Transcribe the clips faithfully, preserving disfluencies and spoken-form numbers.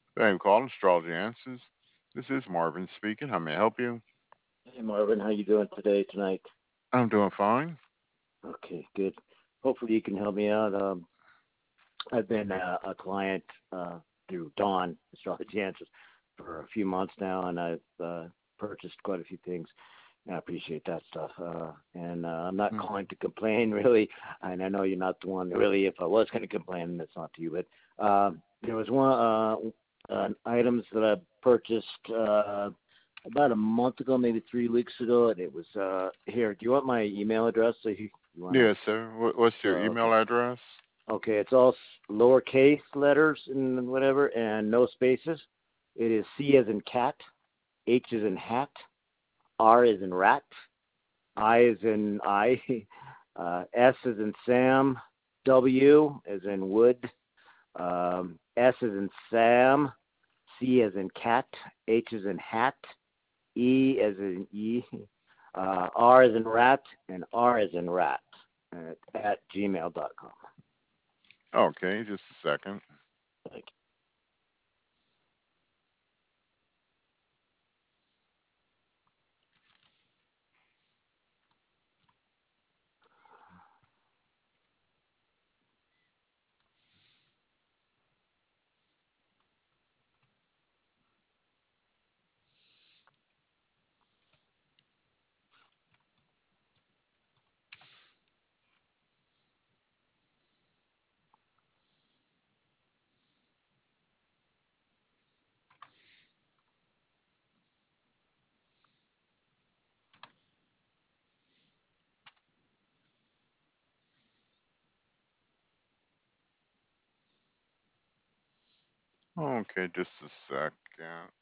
Thank you for calling Astrology Answers. This is Marvin speaking. How may I help you? Hey Marvin, how you doing today tonight? I'm doing fine. Okay, good. Hopefully you can help me out. Um, I've been uh, a client uh, through Dawn Astrology Answers for a few months now, and I've uh, purchased quite a few things. And I appreciate that stuff. Uh, and uh, I'm not Mm. calling to complain, really. And I know you're not the one, really. If I was going to complain, that's not to you. But um, there was one uh, uh, items that I purchased uh, about a month ago, maybe three weeks ago, and it was uh, here. Do you want my email address? So you, you want to? Yes, sir. What, what's So your okay, email address? okay. It's all lowercase letters and whatever, and no spaces. It is C as in cat, H as in hat, R as in rat, I as in I, uh, S as in Sam, W as in wood, um, S as in Sam, C as in cat, H as in hat, E as in E, uh, R as in rat, and R as in rat at, at gmail dot com. Okay, just a second. Thank Okay, just a second.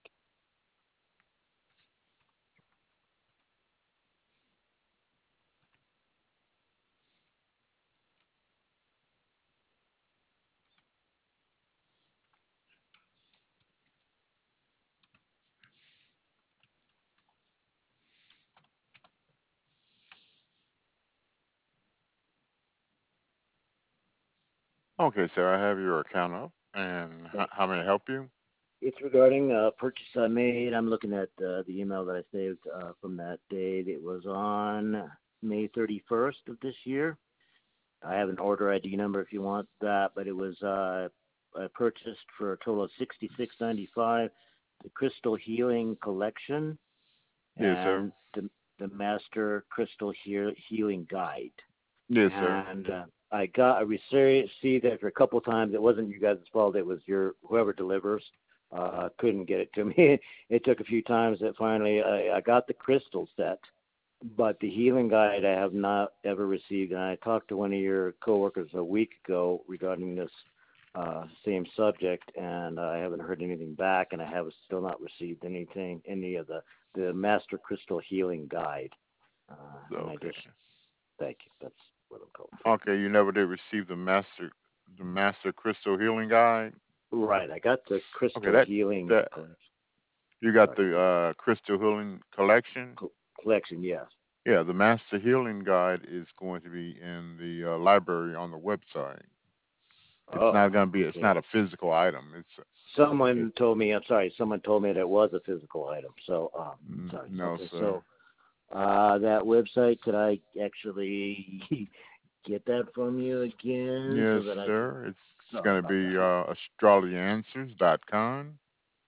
Okay, sir, I have your account up. And you. h- how may I help you? It's regarding a purchase I made. I'm looking at uh, the email that I saved uh, from that date. It was on May thirty-first of this year. I have an order I D number if you want that, but it was uh, I purchased for a total of sixty-six ninety-five. The Crystal Healing Collection Yes, sir. and the the Master Crystal Heal, Healing Guide. Yes, sir. And uh, I got a receipt after a couple of times. It wasn't you guys' fault. It was your whoever delivers. Uh, couldn't get it to me. It took a few times that finally I, I got the crystal set, but the healing guide I have not ever received. And I talked to one of your coworkers a week ago regarding this uh, same subject, and I haven't heard anything back, and I have still not received anything, any of the the Master Crystal Healing Guide. Uh, and I Okay. just thank you. That's what I'm calling for. Okay, you never did receive the master the master crystal healing guide. Right. I got the Okay, crystal that healing that collection. you got Sorry. the uh crystal healing collection. Co- collection, yes. Yeah, the Master Healing Guide is going to be in the uh, library on the website. It's Oh, not going to be. It's okay. not a physical item. It's Someone it. told me, I'm sorry, someone told me that it was a physical item. So, um, n- sorry. No, Okay. sir. So, uh, that website, could I actually get that from you again so Yes, that I can, sir. It's, it's sorry going to about be that. uh, astrology answers dot com.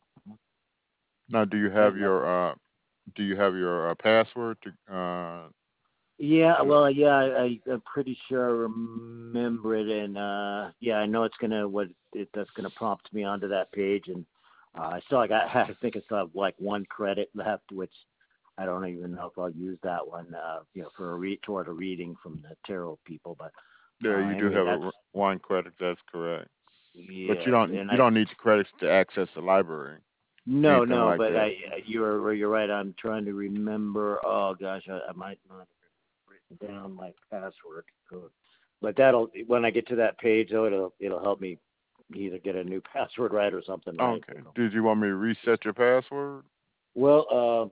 Now, do you have And that's, your uh, do you have your uh, password to uh, yeah, to? well, yeah, I, I, I'm pretty sure I remember it, and uh, yeah, I know it's gonna what it, that's gonna prompt me onto that page, and uh, I still I got I think I still have like one credit left, which I don't even know if I'll use that one, uh, you know, for a read toward a reading from the tarot people, but Yeah, uh, you do anyway, have that's a one credit. That's correct. But you yes, don't and you I don't need the credits to access the library. no Anything no, like but that. I you're you're right. I'm trying to remember. Oh gosh, I, I might not have written down my password code. But that'll when I get to that page though, it'll it'll help me either get a new password right or something right. Okay. Did you want me to reset your password? Well, uh,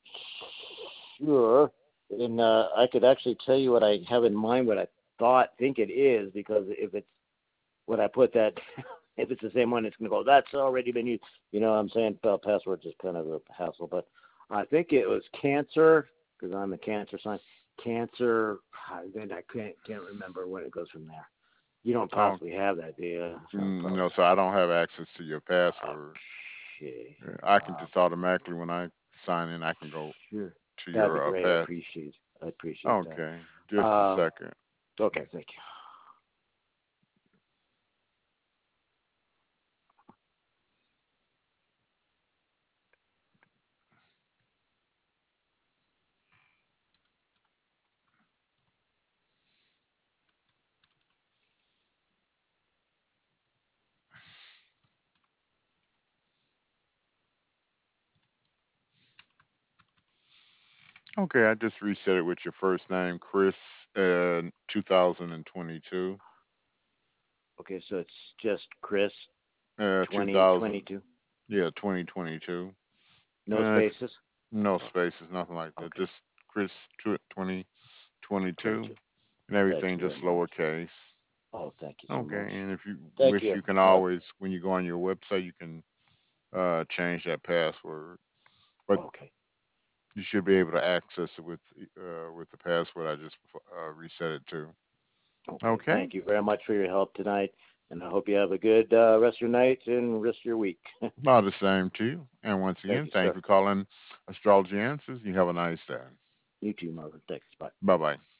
sure. And uh, I could actually tell you what I have in mind, what I thought think it is, because if it's what I put that If it's the same one, it's going to go, that's already been used. You know what I'm saying? Well, passwords is kind of a hassle, but I think it was cancer, because I'm a cancer sign. Cancer, then I can't, can't remember when it goes from there. You don't Oh, possibly have that, do you? So mm, probably no, so I don't have access to your not. password. Okay. Yeah, I can Um, just automatically, when I sign in, I can go sure. to That'd be your uh, great. I pass. appreciate I appreciate Okay, that. just a Um, second. okay, thank you. Okay, I just reset it with your first name, Chris, uh, two thousand twenty-two. Okay, so it's just Chris Uh, two thousand, twenty twenty-two. yeah, twenty twenty-two. No Uh, if, spaces? no Oh, spaces, nothing like that. okay, Just Chris twenty twenty-two, twenty-two. and Thank everything you very just much. lowercase. Oh, thank you so Okay, much. and if you Thank wish, you. you can Uh, always, when you go on your website, you can uh, change that password. But okay, you should be able to access it with uh, with the password I just uh, reset it to. okay. Okay. Thank you very much for your help tonight, and I hope you have a good uh, rest of your night and rest of your week. All the same to you. And once Thank again, you, thank you sir. for calling Astrology Answers. You have a nice day. You too, Marvin. Thanks. Bye. Bye bye.